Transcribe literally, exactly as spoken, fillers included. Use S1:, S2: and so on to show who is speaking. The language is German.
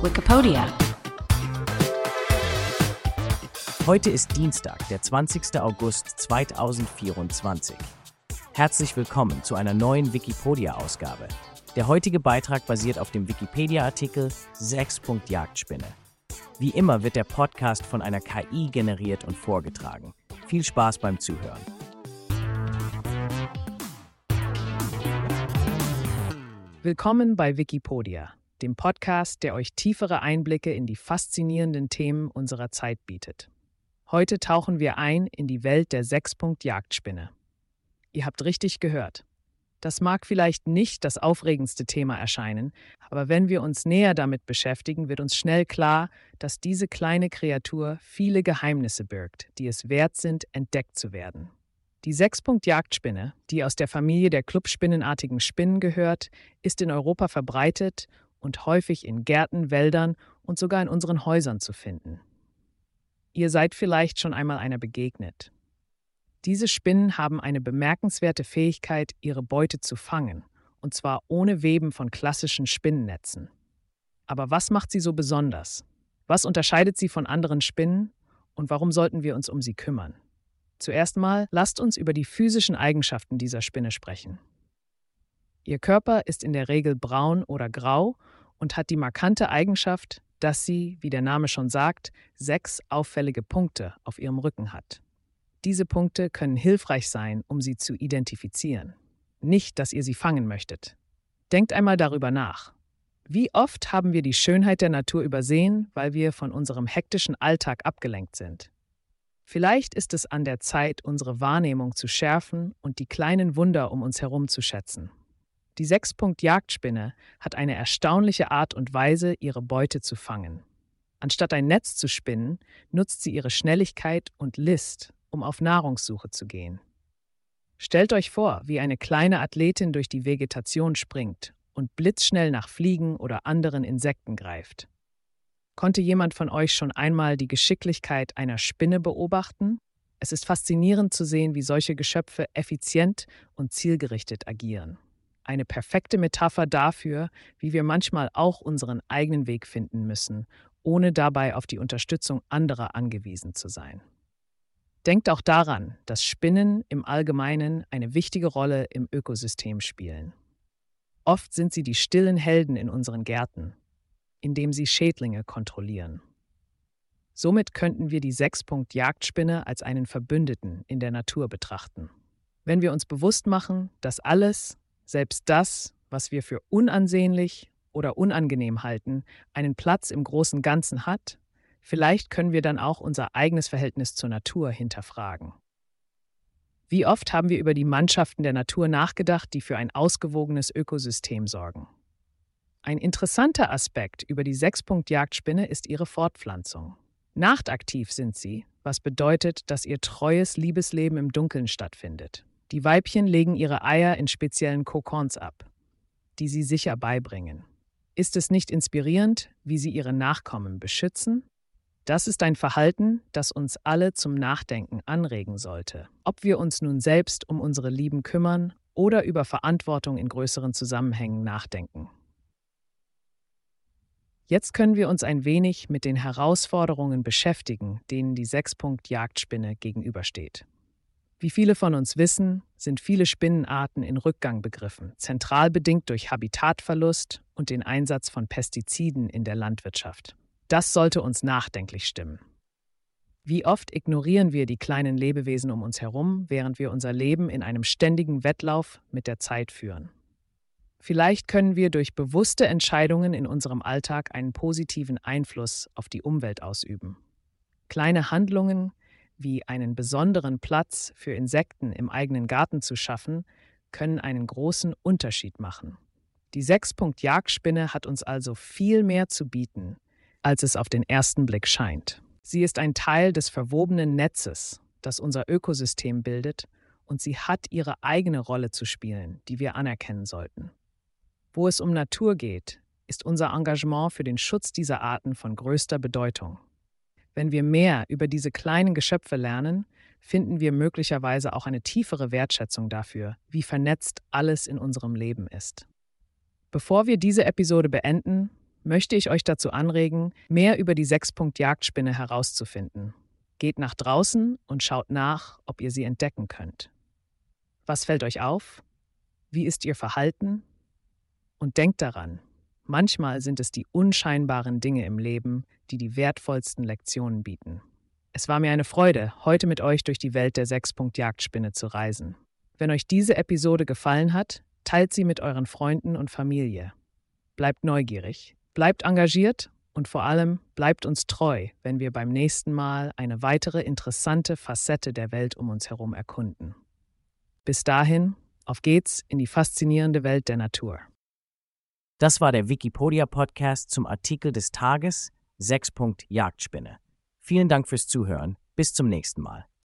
S1: Wikipedia.
S2: Heute ist Dienstag, der zwanzigster August zweitausendvierundzwanzig. Herzlich willkommen zu einer neuen Wikipedia-Ausgabe. Der heutige Beitrag basiert auf dem Wikipedia-Artikel sechs. Jagdspinne. Wie immer wird der Podcast von einer K I generiert und vorgetragen. Viel Spaß beim Zuhören.
S3: Willkommen bei Wikipedia, dem Podcast, der euch tiefere Einblicke in die faszinierenden Themen unserer Zeit bietet. Heute tauchen wir ein in die Welt der sechs. Jagdspinne. Ihr habt richtig gehört. Das mag vielleicht nicht das aufregendste Thema erscheinen, aber wenn wir uns näher damit beschäftigen, wird uns schnell klar, dass diese kleine Kreatur viele Geheimnisse birgt, die es wert sind, entdeckt zu werden. Die sechs. Jagdspinne, die aus der Familie der Clubspinnenartigen Spinnen gehört, ist in Europa verbreitet und häufig in Gärten, Wäldern und sogar in unseren Häusern zu finden. Ihr seid vielleicht schon einmal einer begegnet. Diese Spinnen haben eine bemerkenswerte Fähigkeit, ihre Beute zu fangen, und zwar ohne Weben von klassischen Spinnennetzen. Aber was macht sie so besonders? Was unterscheidet sie von anderen Spinnen und warum sollten wir uns um sie kümmern? Zuerst mal, lasst uns über die physischen Eigenschaften dieser Spinne sprechen. Ihr Körper ist in der Regel braun oder grau und hat die markante Eigenschaft, dass sie, wie der Name schon sagt, sechs auffällige Punkte auf ihrem Rücken hat. Diese Punkte können hilfreich sein, um sie zu identifizieren. Nicht, dass ihr sie fangen möchtet. Denkt einmal darüber nach. Wie oft haben wir die Schönheit der Natur übersehen, weil wir von unserem hektischen Alltag abgelenkt sind? Vielleicht ist es an der Zeit, unsere Wahrnehmung zu schärfen und die kleinen Wunder um uns herum zu schätzen. Die sechs. Jagdspinne hat eine erstaunliche Art und Weise, ihre Beute zu fangen. Anstatt ein Netz zu spinnen, nutzt sie ihre Schnelligkeit und List, um auf Nahrungssuche zu gehen. Stellt euch vor, wie eine kleine Athletin durch die Vegetation springt und blitzschnell nach Fliegen oder anderen Insekten greift. Konnte jemand von euch schon einmal die Geschicklichkeit einer Spinne beobachten? Es ist faszinierend zu sehen, wie solche Geschöpfe effizient und zielgerichtet agieren. Eine perfekte Metapher dafür, wie wir manchmal auch unseren eigenen Weg finden müssen, ohne dabei auf die Unterstützung anderer angewiesen zu sein. Denkt auch daran, dass Spinnen im Allgemeinen eine wichtige Rolle im Ökosystem spielen. Oft sind sie die stillen Helden in unseren Gärten, indem sie Schädlinge kontrollieren. Somit könnten wir die sechs. Jagdspinne als einen Verbündeten in der Natur betrachten. Wenn wir uns bewusst machen, dass alles, selbst das, was wir für unansehnlich oder unangenehm halten, einen Platz im großen Ganzen hat, vielleicht können wir dann auch unser eigenes Verhältnis zur Natur hinterfragen. Wie oft haben wir über die Mannschaften der Natur nachgedacht, die für ein ausgewogenes Ökosystem sorgen? Ein interessanter Aspekt über die sechs. Jagdspinne ist ihre Fortpflanzung. Nachtaktiv sind sie, was bedeutet, dass ihr treues Liebesleben im Dunkeln stattfindet. Die Weibchen legen ihre Eier in speziellen Kokons ab, die sie sicher beibringen. Ist es nicht inspirierend, wie sie ihre Nachkommen beschützen? Das ist ein Verhalten, das uns alle zum Nachdenken anregen sollte, ob wir uns nun selbst um unsere Lieben kümmern oder über Verantwortung in größeren Zusammenhängen nachdenken. Jetzt können wir uns ein wenig mit den Herausforderungen beschäftigen, denen die sechs. Jagdspinne gegenübersteht. Wie viele von uns wissen, sind viele Spinnenarten in Rückgang begriffen, zentral bedingt durch Habitatverlust und den Einsatz von Pestiziden in der Landwirtschaft. Das sollte uns nachdenklich stimmen. Wie oft ignorieren wir die kleinen Lebewesen um uns herum, während wir unser Leben in einem ständigen Wettlauf mit der Zeit führen? Vielleicht können wir durch bewusste Entscheidungen in unserem Alltag einen positiven Einfluss auf die Umwelt ausüben. Kleine Handlungen, wie einen besonderen Platz für Insekten im eigenen Garten zu schaffen, können einen großen Unterschied machen. Die sechs. Jagdspinne hat uns also viel mehr zu bieten, als es auf den ersten Blick scheint. Sie ist ein Teil des verwobenen Netzes, das unser Ökosystem bildet, und sie hat ihre eigene Rolle zu spielen, die wir anerkennen sollten. Wo es um Natur geht, ist unser Engagement für den Schutz dieser Arten von größter Bedeutung. Wenn wir mehr über diese kleinen Geschöpfe lernen, finden wir möglicherweise auch eine tiefere Wertschätzung dafür, wie vernetzt alles in unserem Leben ist. Bevor wir diese Episode beenden, möchte ich euch dazu anregen, mehr über die Sechspunkt-Jagdspinne herauszufinden. Geht nach draußen und schaut nach, ob ihr sie entdecken könnt. Was fällt euch auf? Wie ist ihr Verhalten? Und denkt daran, manchmal sind es die unscheinbaren Dinge im Leben, die die wertvollsten Lektionen bieten. Es war mir eine Freude, heute mit euch durch die Welt der Sechspunkt-Jagdspinne zu reisen. Wenn euch diese Episode gefallen hat, teilt sie mit euren Freunden und Familie. Bleibt neugierig, bleibt engagiert und vor allem bleibt uns treu, wenn wir beim nächsten Mal eine weitere interessante Facette der Welt um uns herum erkunden. Bis dahin, auf geht's in die faszinierende Welt der Natur.
S2: Das war der Wikipedia-Podcast zum Artikel des Tages Sechspunkt-Jagdspinne. Vielen Dank fürs Zuhören. Bis zum nächsten Mal.